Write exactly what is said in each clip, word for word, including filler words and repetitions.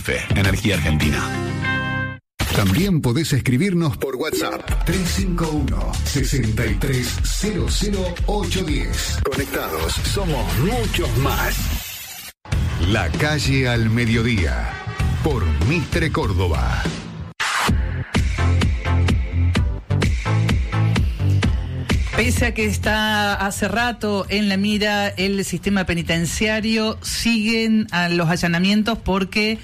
F, Energía Argentina. También podés escribirnos por WhatsApp tres cinco uno, seis tres cero cero ocho uno cero. Conectados, somos muchos más. La calle al mediodía, por Mitre Córdoba. Pese a que está hace rato en la mira el sistema penitenciario, siguen a los allanamientos porque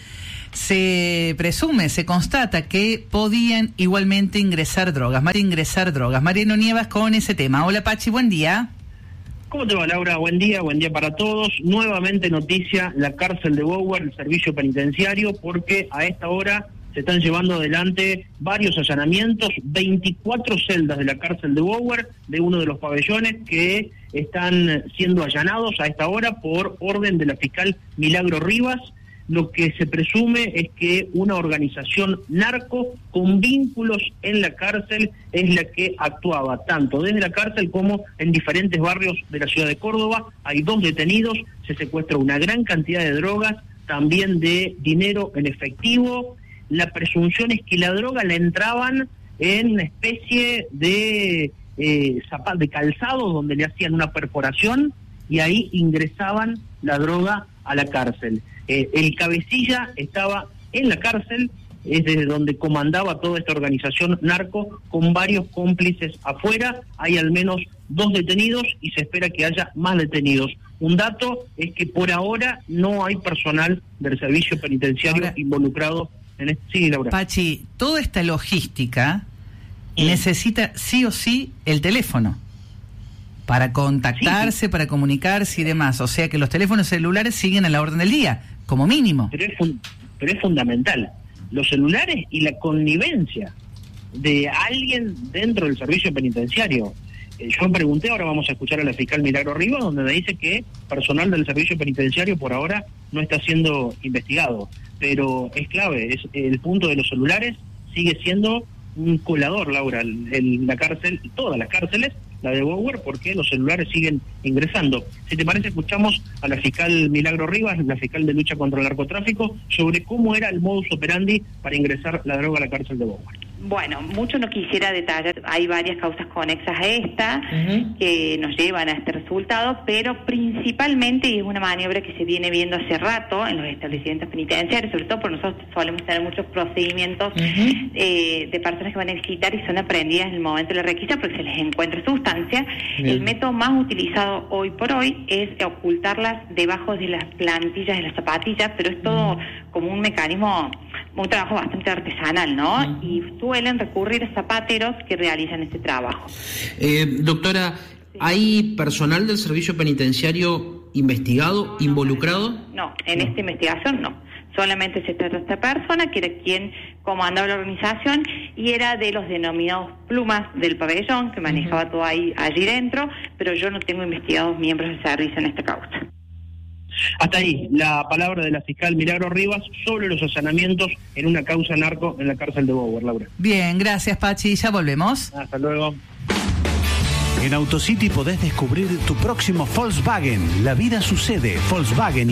se presume, se constata que podían igualmente ingresar drogas. María, ingresar drogas. Mariano Nievas con ese tema. Hola Pachi, buen día. ¿Cómo te va, Laura? Buen día, buen día para todos. Nuevamente noticia, la cárcel de Bower, el servicio penitenciario, porque a esta hora se están llevando adelante varios allanamientos, veinticuatro celdas de la cárcel de Bower, de uno de los pabellones que están siendo allanados a esta hora por orden de la fiscal Milagro Rivas. Lo que se presume es que una organización narco con vínculos en la cárcel es la que actuaba tanto desde la cárcel como en diferentes barrios de la ciudad de Córdoba. Hay dos detenidos, se secuestra una gran cantidad de drogas, también de dinero en efectivo. La presunción es que la droga la entraban en una especie de, eh, zapato, de calzado donde le hacían una perforación y ahí ingresaban la droga a la cárcel. Eh, el cabecilla estaba en la cárcel, es desde donde comandaba toda esta organización narco, con varios cómplices afuera. Hay al menos dos detenidos y se espera que haya más detenidos. Un dato es que por ahora no hay personal del servicio penitenciario ahora involucrado en este. Sí, Laura. Pachi, toda esta logística sí. necesita sí o sí el teléfono para contactarse, sí, sí. para comunicarse y demás. O sea que los teléfonos celulares siguen a la orden del día, como mínimo. Pero es, fun- pero es fundamental. Los celulares y la connivencia de alguien dentro del servicio penitenciario. Eh, yo me pregunté, ahora vamos a escuchar a la fiscal Milagro Rivas, donde me dice que personal del servicio penitenciario por ahora no está siendo investigado. Pero es clave, es el punto de los celulares sigue siendo un colador, Laura, en la cárcel, todas las cárceles, la de Bower, porque los celulares siguen ingresando. Si te parece, escuchamos a la fiscal Milagro Rivas, la fiscal de lucha contra el narcotráfico, sobre cómo era el modus operandi para ingresar la droga a la cárcel de Bower. Bueno, mucho no quisiera detallar, hay varias causas conexas a esta uh-huh. que nos llevan a este resultado, pero principalmente es una maniobra que se viene viendo hace rato en los establecimientos penitenciarios, sobre todo porque nosotros solemos tener muchos procedimientos uh-huh. eh, de personas que van a visitar y son aprendidas en el momento de la requisa porque se les encuentra sustancia. Bien. El método más utilizado hoy por hoy es ocultarlas debajo de las plantillas de las zapatillas, pero es todo uh-huh. como un mecanismo, un trabajo bastante artesanal, ¿no? Uh-huh. Y suelen recurrir a zapateros que realizan este trabajo. Eh, doctora, sí. ¿hay personal del servicio penitenciario investigado, no, no, involucrado? No, en no. esta investigación no. Solamente se trata de esta persona, que era quien comandaba la organización y era de los denominados plumas del pabellón, que manejaba uh-huh. todo ahí allí dentro, pero yo no tengo investigados miembros del servicio en esta causa. Hasta ahí la palabra de la fiscal Milagro Rivas sobre los allanamientos en una causa narco en la cárcel de Bower, Laura. Bien, gracias Pachi, ya volvemos. Hasta luego. En Autocity podés descubrir tu próximo Volkswagen. La vida sucede. Volkswagen